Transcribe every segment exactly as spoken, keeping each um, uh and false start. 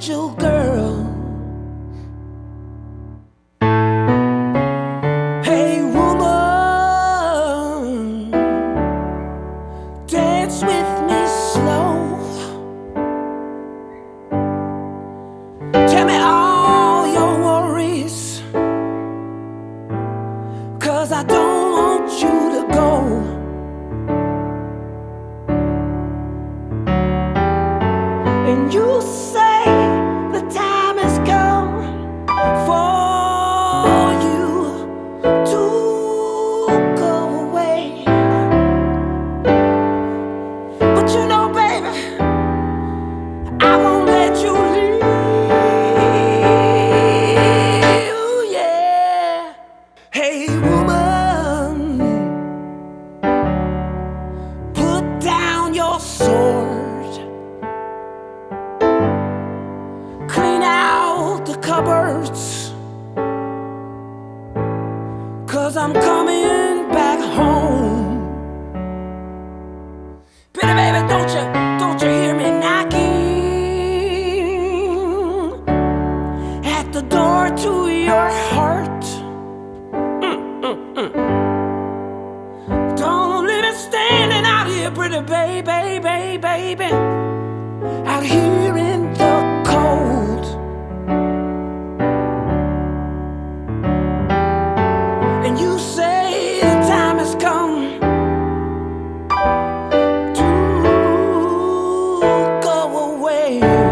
angel girl. Hey woman, dance with me slow. Tell me all your worries, 'cause I don't want you to go. And you say the time has come for you to go away. But you know, baby, I won't let you leave. Ooh, yeah. Hey woman, put down your sword, clean out the cupboards, 'cause I'm coming back home. Pretty baby, don't you, don't you hear me knocking at the door to your heart? Mm, mm, mm. Don't leave me standing out here, pretty baby, baby, baby, out here in the cold. And you say the time has come to go away.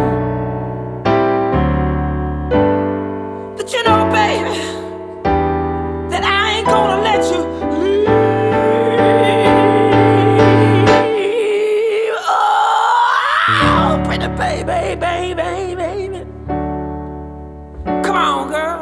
But you know, baby, that I ain't gonna let you leave. Oh, pretty baby, baby, baby. Come on, girl.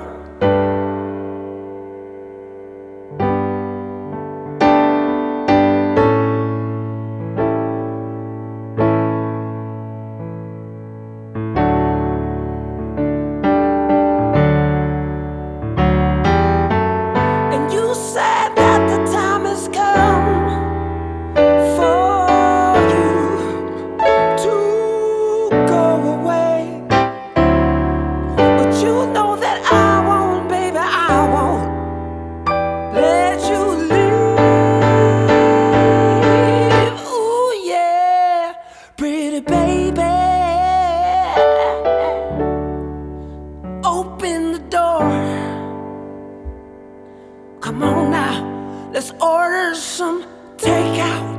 And you said that the time has come for you to go away. But you know that I won't, baby, I won't let you leave. Ooh, yeah, pretty baby, open the door. Come on now, let's order some takeout.